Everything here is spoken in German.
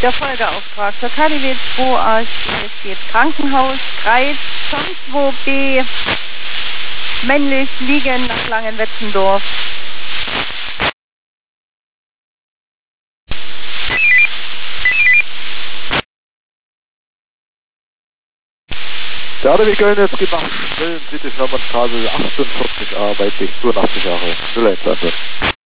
Der Folgeauftrag für KDW 2A steht Krankenhaus, Kreis, Tom 2B, männlich, liegen nach Langenwetzendorf. Der RDW Köln jetzt geht nach Köln, City Schermannstraße 48A, weiblich 82 Jahre, 01 Antwort.